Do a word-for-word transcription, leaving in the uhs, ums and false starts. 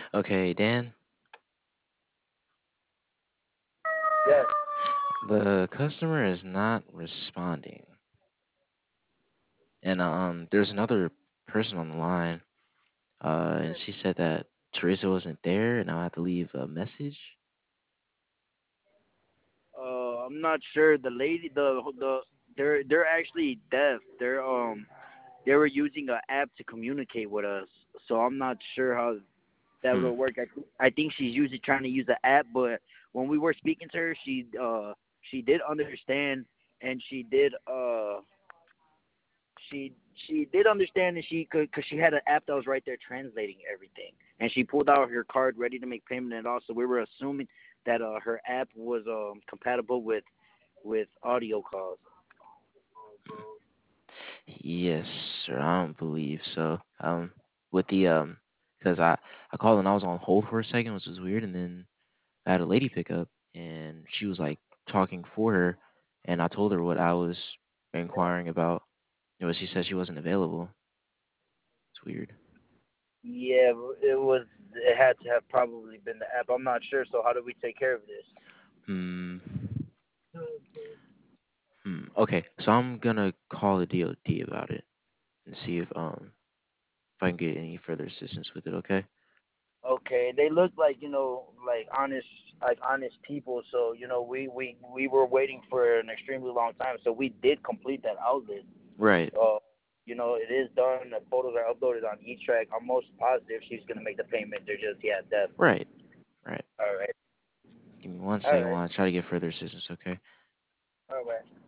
Okay, Dan, Yes. the customer is not responding. And um there's another person on the line. Uh and she said that Teresa wasn't there and I'll have to leave a message. Uh, I'm not sure. The lady, the the they're they're actually deaf. They're um they were using an app to communicate with us. So I'm not sure how that Hmm. will work. I th- I think she's usually trying to use the app, but when we were speaking to her, she uh she did understand, and she did uh she she did understand, and she could, because she had an app that was right there translating everything, and she pulled out her card ready to make payment, and also we were assuming that uh her app was um compatible with with audio calls. Yes, sir. I don't believe so. Um with the um because I I called and I was on hold for a second, which was weird, and then I had a lady pick up and she was like talking for her and I told her what I was inquiring about. You know, she said she wasn't available. It's weird. Yeah, it was. It had to have probably been the app. I'm not sure. So how do we take care of this? Hmm. Hmm. Okay, so I'm gonna call the D O D about it and see if um if I can get any further assistance with it. Okay. Okay, they look like, you know, like honest, like honest people. So you know, we we we were waiting for an extremely long time. So we did complete that outlet. Right. Uh, you know, it is done. The photos are uploaded on E-Track. I'm most positive she's gonna make the payment. They're just, yeah, deaf. Right. Right. All right, Give me one all second right, while I try to get further assistance. Okay. all right.